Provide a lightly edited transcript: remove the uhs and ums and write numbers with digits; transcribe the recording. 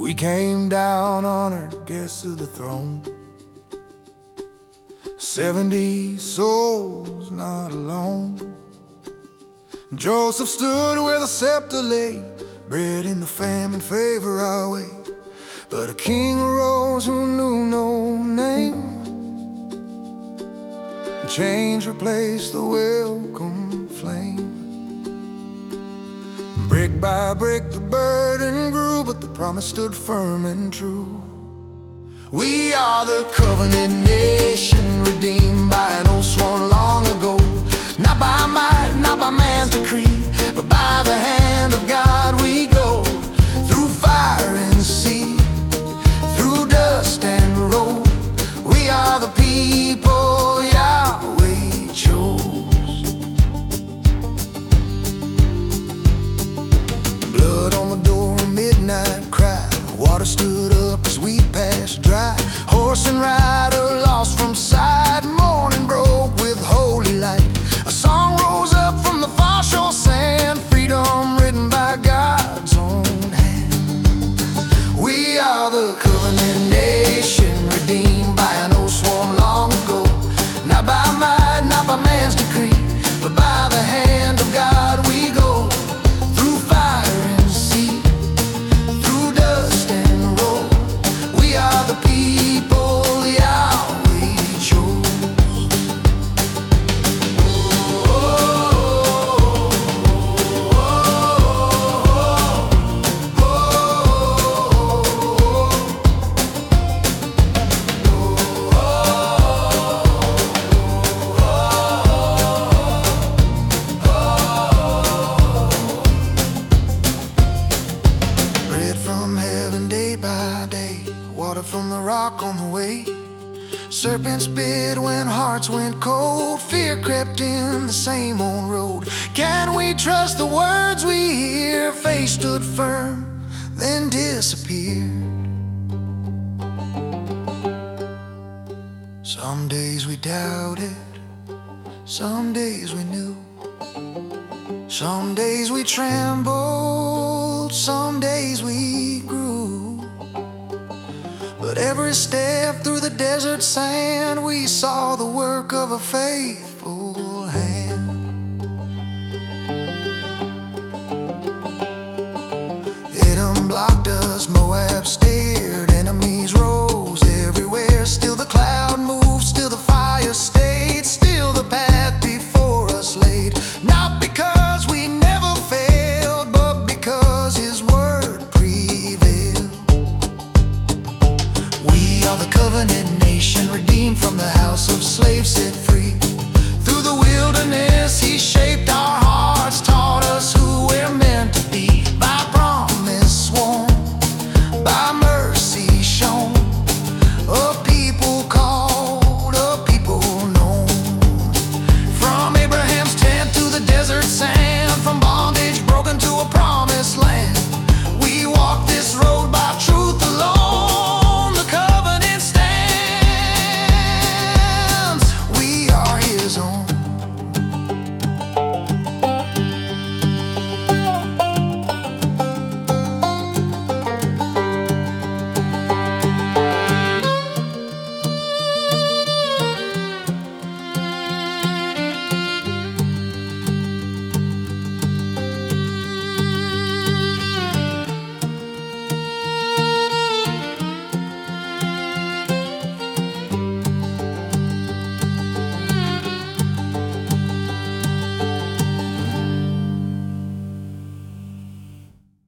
We came down honored guests of the throne, 70 souls not alone. Joseph stood where the scepter lay, bread in the famine favor our way. But a king arose who knew no name. Change replaced the welcome flame. Brick by brick the burden grew, but the promise stood firm and true. We are the covenant nation, redeemed by an oath sworn long ago. Not by might, not by man's decree, but by the hand of God we go. Through fire and sea, through dust and road, we are the people Yahweh chose. Blood on the door, midnight cry. Water stood up as we passed dry. Horse and rider lost from sight. Morning broke with holy light. A song rose up from the far shore sand. Freedom written by God's own hand. We are the covenant nation, redeemed by an oath sworn long ago. Not by might, not by man's decree, but by the hand of God we go. Through fire and sea, through dust and road, we are the people Yahweh chose. Bread from heaven day by day, water from the rock on the way. Serpents bit when hearts went cold. Fear crept in the same old road. Can we trust the words we hear? Faith stood firm, then disappeared. Some days we doubted, some days we knew. Some days we trembled, some days we grew. But every step through the desert sand, we saw the work of a faithful hand. Edom blocked us, Moab stared